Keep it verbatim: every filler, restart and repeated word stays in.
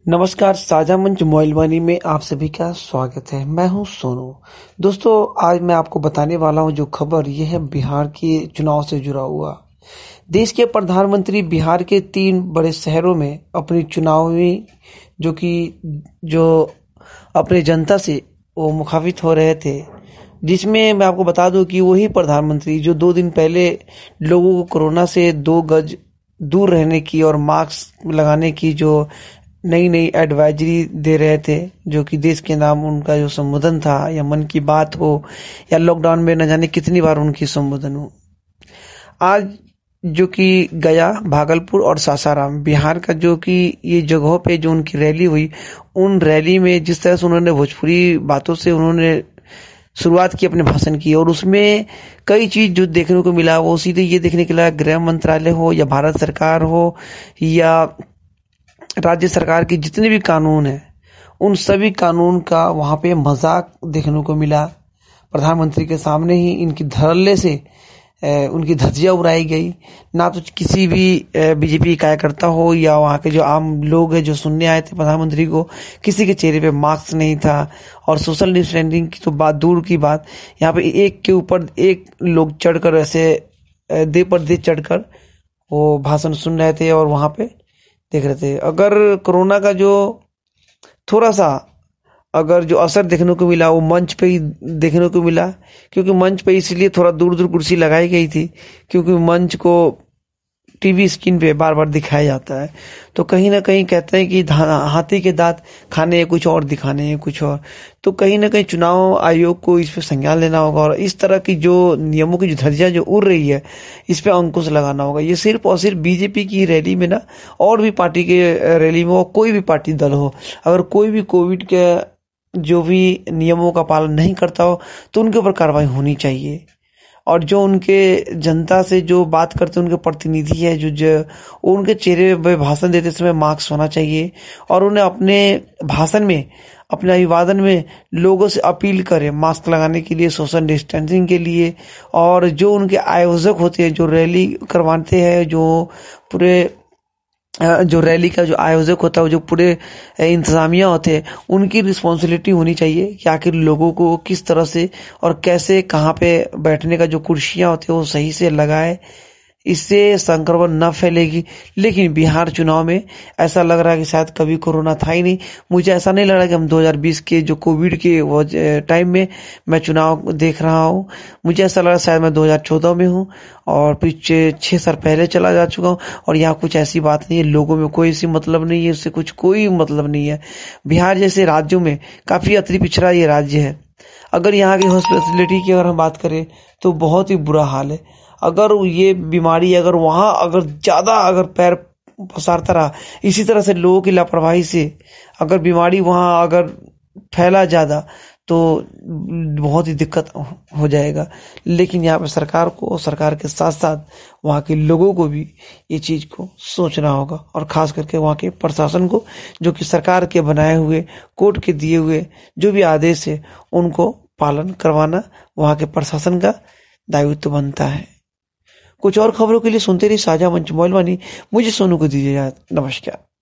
नमस्कार, साझा मंच मोइलवानी में आप सभी का स्वागत है। मैं हूं सोनू। दोस्तों, आज मैं आपको बताने वाला हूं जो खबर, ये है बिहार के चुनाव से जुड़ा हुआ। देश के प्रधानमंत्री बिहार के तीन बड़े शहरों में अपनी चुनावी जो कि जो अपने जनता से वो मुखातिब हो रहे थे, जिसमें मैं आपको बता दूं कि वही प्रधानमंत्री जो दो दिन पहले लोगों को कोरोना से दो गज दूर रहने की और मास्क लगाने की जो नई नई एडवाइजरी दे रहे थे, जो कि देश के नाम उनका जो संबोधन था, या मन की बात हो या लॉकडाउन में न जाने कितनी बार उनकी संबोधन हो। आज जो कि गया, भागलपुर और सासाराम, बिहार का जो कि ये जगहों पे जो उनकी रैली हुई, उन रैली में जिस तरह से उन्होंने भोजपुरी बातों से उन्होंने शुरुआत की अपने भाषण की, और उसमें कई चीज जो देखने को मिला वो सीधे ये देखने के लिए गृह मंत्रालय हो या भारत सरकार हो या राज्य सरकार की जितने भी कानून है, उन सभी कानून का वहां पे मजाक देखने को मिला। प्रधानमंत्री के सामने ही इनकी धड़ल्ले से ए, उनकी धज्जियां उड़ाई गई। ना तो किसी भी बीजेपी कार्यकर्ता हो या वहां के जो आम लोग हैं जो सुनने आए थे प्रधानमंत्री को, किसी के चेहरे पे मास्क नहीं था। और सोशल डिस्टेंसिंग की तो बात दूर की बात, यहाँ पे एक के ऊपर एक लोग चढ़कर ऐसे दे पर दे चढ़कर वो भाषण सुन रहे थे और वहां पे देख रहे थे। अगर कोरोना का जो थोड़ा सा अगर जो असर देखने को मिला वो मंच पे ही देखने को मिला, क्योंकि मंच पे इसलिए थोड़ा दूर दूर कुर्सी लगाई गई थी क्योंकि मंच को टीवी स्क्रीन पे बार बार दिखाया जाता है। तो कहीं ना कहीं कहते हैं कि हाथी के दांत खाने हैं कुछ और, दिखाने हैं कुछ और। तो कहीं ना कहीं चुनाव आयोग को इस पे संज्ञान लेना होगा और इस तरह की जो नियमों की जो धज्जियां जो उड़ रही है, इस पे अंकुश लगाना होगा। ये सिर्फ और सिर्फ बीजेपी की रैली में ना, और भी पार्टी के रैली में हो, कोई भी पार्टी दल हो, अगर कोई भी कोविड के जो भी नियमों का पालन नहीं करता हो तो उनके ऊपर कार्रवाई होनी चाहिए। और जो उनके जनता से जो बात करते हैं, उनके प्रतिनिधि है जो, जो उनके चेहरे पे भाषण देते समय मास्क होना चाहिए। और उन्हें अपने भाषण में, अपने अभिवादन में लोगों से अपील करें मास्क लगाने के लिए, सोशल डिस्टेंसिंग के लिए। और जो उनके आयोजक होते हैं, जो रैली करवाते हैं, जो पूरे जो रैली का जो आयोजक होता है, जो पूरे इंतजामिया होते हैं, उनकी रिस्पॉन्सिबिलिटी होनी चाहिए कि आखिर लोगों को किस तरह से और कैसे, कहाँ पे बैठने का जो कुर्सियां होती है वो सही से लगाए, इससे संक्रमण न फैलेगी। लेकिन बिहार चुनाव में ऐसा लग रहा है कि शायद कभी कोरोना था ही नहीं। मुझे ऐसा नहीं लग रहा कि हम दो हज़ार बीस के जो कोविड के वो टाइम में मैं चुनाव देख रहा हूँ। मुझे ऐसा लग रहा है शायद मैं दो हज़ार चौदह में हूँ और पीछे छह साल पहले चला जा चुका हूँ। और यहाँ कुछ ऐसी बात नहीं है, लोगों में कोई ऐसी मतलब नहीं है, उससे कुछ कोई मतलब नहीं है। बिहार जैसे राज्यों में काफी अति पिछड़ा ये राज्य है। अगर यहाँ की हॉस्पिटलिटी की अगर हम बात करें तो बहुत ही बुरा हाल है। अगर ये बीमारी अगर वहां अगर ज्यादा अगर पैर पसारता रहा, इसी तरह से लोगों की लापरवाही से अगर बीमारी वहां अगर फैला ज्यादा, तो बहुत ही दिक्कत हो जाएगा। लेकिन यहाँ पे सरकार को, सरकार के साथ साथ वहाँ के लोगों को भी ये चीज को सोचना होगा, और खास करके वहाँ के प्रशासन को, जो कि सरकार के बनाए हुए, कोर्ट के दिए हुए जो भी आदेश है उनको पालन करवाना वहाँ के प्रशासन का दायित्व बनता है। कुछ और खबरों के लिए सुनते रहिए साझा मंच मोइलवानी। मुझे सोनू को दीजिए याद। नमस्कार।